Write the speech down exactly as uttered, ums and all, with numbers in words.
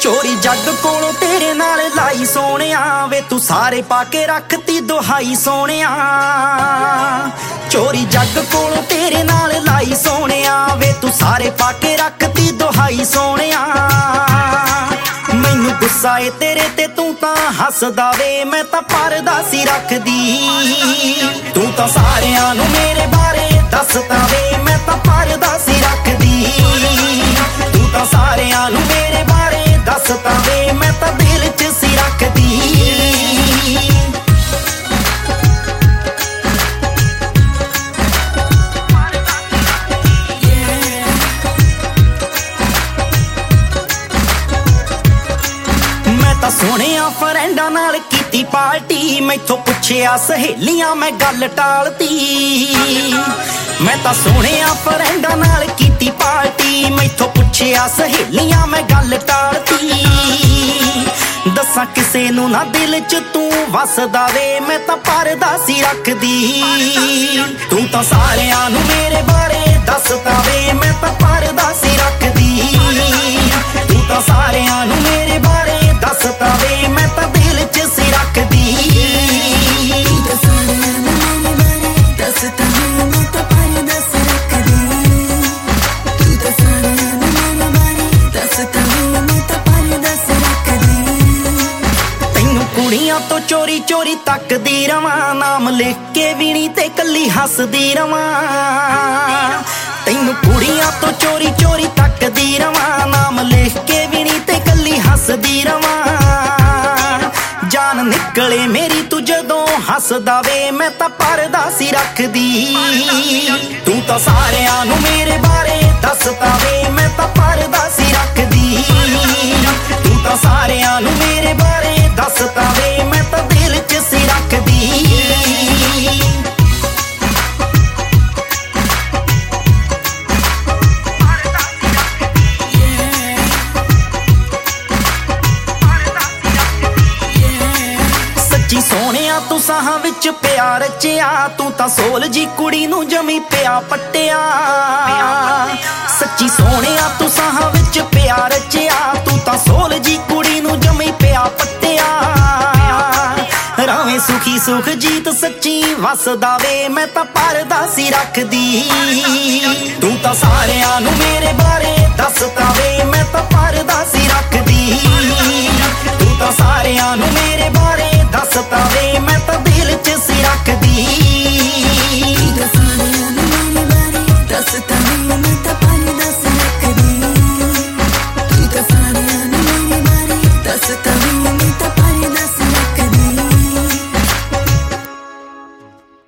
ਚੋਰੀ ਜੱਗ ਕੋਲੋਂ ਤੇਰੇ ਨਾਲ ਲਾਈ ਸੋਹਣਿਆ ਵੇ ਤੂੰ ਸਾਰੇ ਪਾ ਕੇ ਰੱਖਤੀ ਦੁਹਾਈ ਸੋਹਣਿਆ। ਚੋਰੀ ਜੱਗ ਕੋਲੋਂ ਤੇਰੇ ਨਾਲ ਲਾਈ ਸੋਹਣਿਆ ਵੇ ਤੂੰ ਸਾਰੇ ਪਾ ਕੇ ਰੱਖਤੀ ਦੁਹਾਈ ਸੋਹਣਿਆ। ਮੈਨੂੰ ਗੁੱਸਾ ਏ ਤੇਰੇ ਤੇ ਤੂੰ ਤਾਂ ਹੱਸਦਾ ਵੇ ਮੈਂ ਤਾਂ ਪਰਦਾ ਸੀ ਰੱਖਦੀ। ਤੂੰ ਤਾਂ ਸਾਰਿਆਂ ਨੂੰ ਮੇਰੇ ਬਾਰੇ ਦੱਸਦਾ ਵੇ ਮੈਂ ਤਾਂ ਪਰਦਾ ਸੀ ਰੱਖਦੀ। ਤੂੰ ਤਾਂ ਸਾਰਿਆਂ ਨੂੰ ਮੇਰੇ ਬਾਰੇ ਦੱਸਦਾ ਵੇ ਮੈਂ ਤਾਂ ਦਿਲ 'ਚ ਸੀ ਰੱਖਦੀ। ਸੋਹਣਿਆ ਫਰੈਂਡਾਂ ਨਾਲ ਕੀਤੀ ਪਾਰਟੀ ਮੈਥੋਂ ਪੁੱਛਿਆ ਸਹੇਲੀਆਂ ਮੈਂ ਗੱਲ ਟਾਲਤੀ। ਮੈਂ ਤਾਂ ਸੋਹਣਿਆ ਫਰੈਂਡਾਂ ਨਾਲ ਕੀਤੀ ਪਾਰਟੀ ਮੈਥੋਂ ਪੁੱਛਿਆ ਸਹੇਲੀਆਂ ਮੈਂ ਗੱਲ ਟਾਲਤੀ। ਦੱਸਾਂ ਕਿਸੇ ਨੂੰ ਨਾ ਦਿਲ 'ਚ ਤੂੰ ਵਸਦਾ ਵੇ ਮੈਂ ਤਾਂ ਪਰਦਾ ਸੀ ਰੱਖਦੀ। ਤੂੰ ਤਾਂ ਸਾਰਿਆਂ ਨੂੰ ਮੇਰੇ ਬਾਰੇ ਦੱਸਦਾ ਵੇ ਮੈਂ ਤਾਂ ਪਰਦਾ ਸੀ ਰੱਖਦੀ। ਤੂੰ ਤਾਂ ਸਾਰਿਆਂ ਨੂੰ ਮੇਰੇ ਬਾਰੇ ਦੱਸਦਾ ਵੇ ਮੈਂ ਤਾਂ ਦਿਲ 'ਚ ਸੀ ਰੱਖਦੀ। ਤੂੰ ਤਾਂ ਸਾਰਿਆਂ ਨੂੰ ਮੇਰੇ ਬਾਰੇ ਦੱਸਦਾ ਵੇ ਮੈਂ ਤਾਂ ਪਰਦਾ ਸੀ ਰੱਖਦੀ। ਤੂੰ ਤਾਂ ਸਾਰਿਆਂ ਨੂੰ ਮੇਰੇ ਬਾਰੇ ਦੱਸਦਾ ਵੇ ਮੈਂ ਤਾਂ ਪਰਦਾ ਸੀ ਰੱਖਦੀ। ਤੈਨੂੰ ਕੁੜੀਆਂ ਤੋਂ ਚੋਰੀ ਚੋਰੀ ਤੱਕਦੀ ਰਵਾਂ ਨਾਮ ਲਿਖ ਕੇ ਵੀ ਨੀ ਤੇ ਕੱਲੀ ਹੱਸਦੀ ਰਵਾਂ। ਤੈਨੂੰ ਕੁੜੀਆਂ ਤੋਂ ਚੋਰੀ ਚੋਰੀ ਤੱਕਦੀ ਰਵਾਂ ਨਾਮ ਲਿਖ ਕੇ ਵੀ ਨੀ ਤੇ ਕੱਲੀ ਹੱਸਦੀ ਰਵਾਂ। ਜਾਨ ਨਿਕਲੇ ਮੇਰੀ ਤੂੰ ਜਦੋਂ ਹੱਸਦਾ ਵੇ ਮੈਂ ਤਾਂ ਪਰਦਾ ਸੀ ਰੱਖਦੀ। ਤੂੰ ਤਾਂ ਸਾਰਿਆਂ ਨੂੰ ਮੇਰੇ ਬਾਰੇ ਦੱਸਦਾ ਵੇ ਮੈਂ ਤਾਂ ਪਰਦਾ ਸੀ ਰੱਖਦੀ। ਤੂੰ ਤਾਂ ਸਾਰਿਆਂ ਨੂੰ ਮੇਰੇ ਬਾਰੇ ਦੱਸਦਾ ਵੇ ਮੈਂ ਤਾਂ ਦਿਲ 'ਚ ਸੀ ਰੱਖਦੀ। ਸੱਚੀ ਸੋਹਣਿਆ ਤੂੰ ਸਾਹਾਂ ਵਿੱਚ ਪਿਆਰ ਰਚਿਆ ਤੂੰ ਤਾਂ ਸੋਲ ਜੀ ਕੁੜੀ ਨੂੰ ਜਮੀ ਪਿਆ ਪੱਟਿਆ। ਸੱਚੀ ਸੋਹਣਿਆ ਤੂੰ ਸਾਹਾਂ ਵਿੱਚ ਪਿਆਰ ਰਚਿਆ ਤੂੰ ਤਾਂ ਸੋਲ ਜੀ ਕੁੜੀ ਨੂੰ ਜਮੀ ਪਿਆ ਪੱਟਿਆ। ਰਾਵੇਂ ਸੁਖੀ ਸੁਖ ਜੀਤ ਸੱਚੀ ਵਸਦਾ ਵੇ ਮੈਂ ਤਾਂ ਪਰਦਾ ਸੀ ਰੱਖਦੀ। ਤੂੰ ਤਾਂ ਸਾਰਿਆਂ ਨੂੰ ਮੇਰੇ ਬਾਰੇ ਦੱਸਦਾ ਵੇ ਮੈਂ ਤਾਂ ਪਰਦਾ ਸੀ ਰੱਖਦੀ। ਤੂੰ ਤਾਂ ਸਾਰਿਆਂ ਨੂੰ